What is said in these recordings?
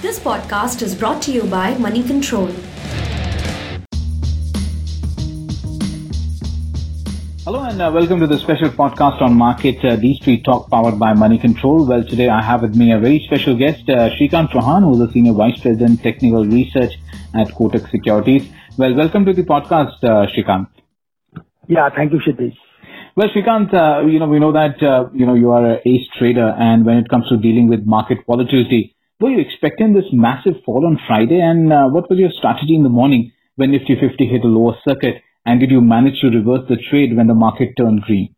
This podcast is brought to you by Money Control. Hello and welcome to the special podcast on Market D Street Talk powered by Money Control. Well, today I have with me a very special guest, Shrikant Chauhan, who is the Senior Vice President Technical Research at Kotak Securities. Well, welcome to the podcast, Shrikant. Yeah, thank you, Kshitij. Well, Shrikant, we know that, you are an ace trader, and when it comes to dealing with market volatility, were you expecting this massive fall on Friday, and what was your strategy in the morning when Nifty 50 hit a lower circuit, and did you manage to reverse the trade when the market turned green?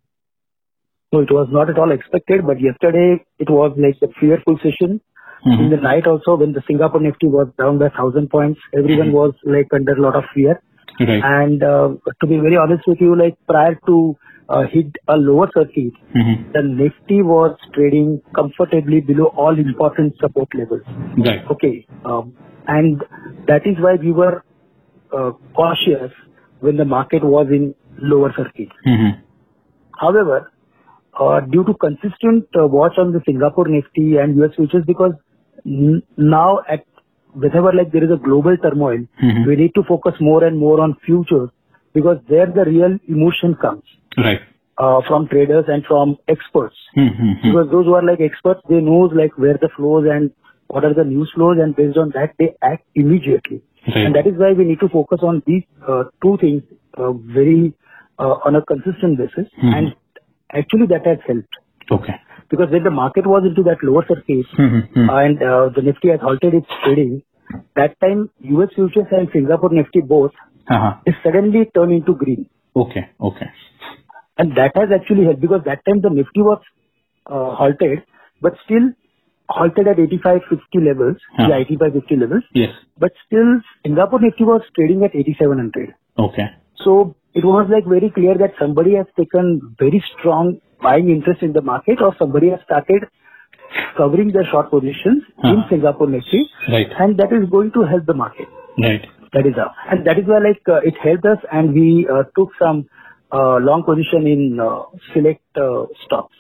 So it was not at all expected, but yesterday it was like a fearful session. Mm-hmm. In the night also, when the Singapore Nifty was down by 1,000 points, everyone was like under a lot of fear. Right. And to be very honest with you, like prior to hit a lower circuit, the Nifty was trading comfortably below all important support levels. Right. Okay. And that is why we were cautious when the market was in lower circuit. However, due to consistent watch on the Singapore Nifty and US futures, because now at whenever like there is a global turmoil, we need to focus more and more on futures, because there the real emotion comes. Right. From traders and from experts. Because those who are like experts, they know like where the flows and what are the news flows, and based on that they act immediately. Right. And that is why we need to focus on these two things very on a consistent basis. And actually that has helped. Okay. Because when the market was into that lower circuit and the Nifty has halted its trading, that time US futures and Singapore Nifty both is suddenly turned into green. Okay. And that has actually helped, because that time the Nifty was halted, but still halted at 85-50 levels. 85-50 levels. Yes. But still Singapore Nifty was trading at 8,700. Okay. So it was like very clear that somebody has taken very strong buying interest in the market, or somebody has started covering their short positions in Singapore Nifty. Right. And that is going to help the market. Right. That is how. And that is why like it helped us, and we took some long position in select stocks.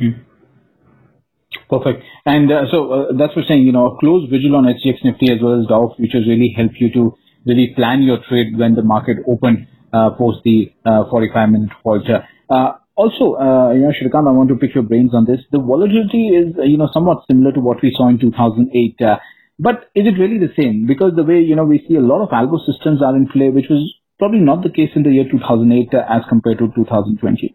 Perfect. And so that's what saying, a close vigil on SGX Nifty as well as Dow futures really help you to really plan your trade when the market opened post the 45-minute halt. Also, Shrikant, I want to pick your brains on this. The volatility is, somewhat similar to what we saw in 2008. But is it really the same? Because the way, we see a lot of algo systems are in play, which was probably not the case in the year 2008 as compared to 2020.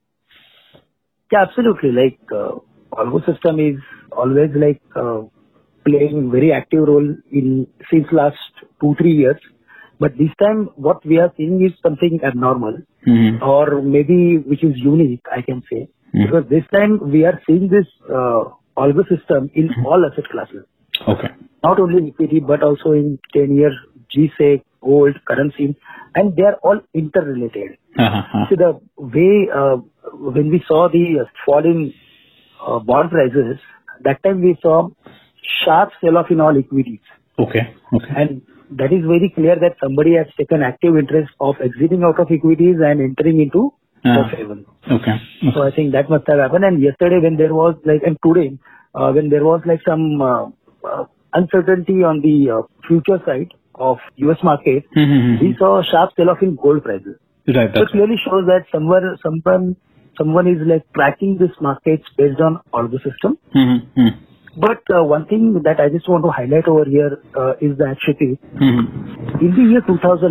Yeah, absolutely. Like, algo system is always like playing very active role since last 2-3 years. But this time, what we are seeing is something abnormal, or maybe which is unique, I can say. Because this time we are seeing this algo system in all asset classes. Okay. Not only equity, but also in 10-year GSEC, gold, currency, and they are all interrelated. So the way when we saw the fall in bond prices, that time we saw sharp sell-off in all equities. Okay. And that is very clear that somebody has taken active interest of exiting out of equities and entering into the haven. Okay. So I think that must have happened. And yesterday when there was and today when there was some uncertainty on the future side of US market, we saw a sharp sell-off in gold prices. Right. So it clearly shows that someone is like tracking this markets based on algo system. But one thing that I just want to highlight over here is that, Kshitij, in the year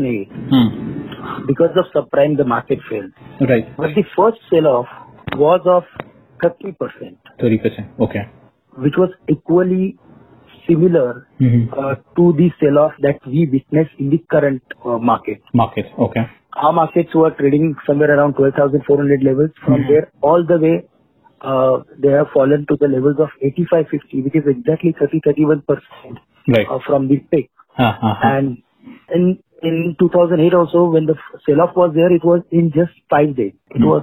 2008, because of subprime, the market failed. Right. But the first sell-off was of 30%. 30%. Okay. Which was equally similar to the sell-off that we witnessed in the current market. Okay. Our markets were trading somewhere around 12,400 levels. From there, all the way, they have fallen to the levels of 85-50, which is exactly 30-31% from the peak. And in 2008 also, when the sell-off was there, it was in just 5 days.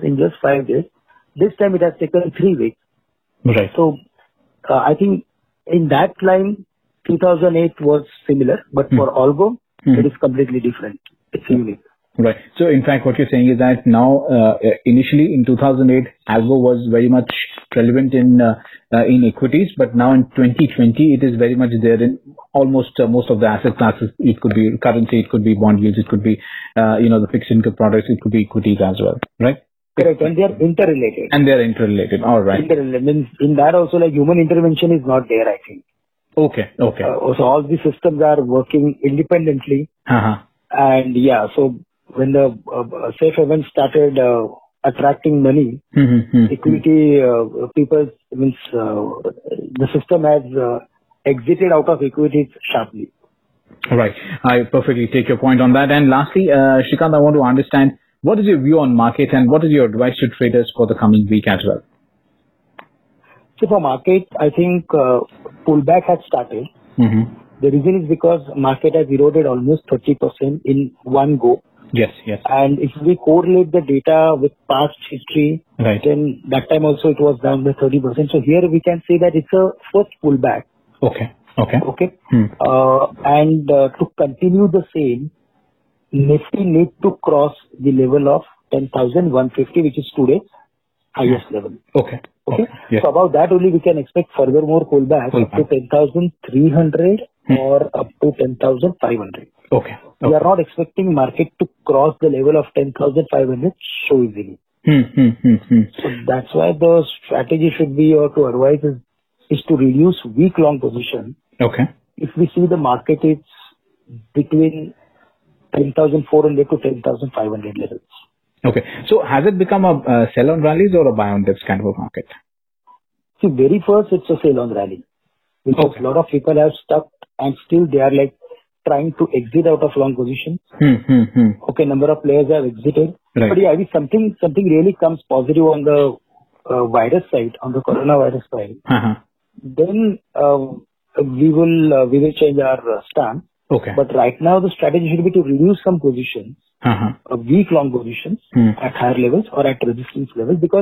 This time it has taken 3 weeks. Right. So I think in that line, 2008 was similar, but for algo, it is completely different. It's unique. Right. So, in fact, what you're saying is that now, initially in 2008, algo was very much relevant in equities, but now in 2020, it is very much there in almost most of the asset classes. It could be currency, it could be bond yields, it could be the fixed income products, it could be equities as well, right? Correct, and they are interrelated. All right. Interrelated means in that also, like, human intervention is not there, I think. Okay. So all the systems are working independently. And so when the safe haven started attracting money, equity people means the system has exited out of equities sharply. All right. I perfectly take your point on that. And lastly, Srikanth, I want to understand, what is your view on market and what is your advice to traders for the coming week as well? So for market, I think pullback has started. The reason is because market has eroded almost 30% in one go. Yes. And if we correlate the data with past history, then that time also it was down by 30%. So here we can say that it's a first pullback. Okay. And to continue the same, Nifty need to cross the level of 10,150, which is today's highest level. Okay. Yes. So about that only we can expect further more pullback up to 10,300 or up to 10,500. Okay. We are not expecting market to cross the level of 10,500 so easily. So that's why the strategy should be, or to advise is to reduce week long position. Okay. If we see the market is between 10,400 to 10,500 levels. Okay. So has it become a sell on rallies or a buy on dips kind of a market? See, very first it's a sell on rally. Because a lot of people have stuck and still they are like trying to exit out of long positions. Okay, number of players have exited. Right. But if something really comes positive on the virus side, on the coronavirus side, then we will change our stance. Okay. But right now the strategy should be to reduce some positions, week-long positions at higher levels or at resistance levels, because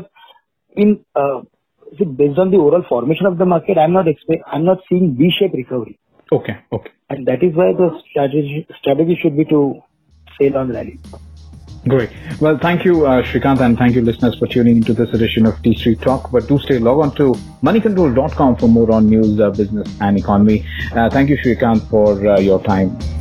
based on the overall formation of the market, I'm not seeing V-shaped recovery. Okay. And that is why the strategy should be to sail on rally. Great. Well, thank you, Srikanth, and thank you, listeners, for tuning into this edition of T Street Talk. But do stay log on to moneycontrol.com for more on news, business, and economy. Thank you, Srikanth, for your time.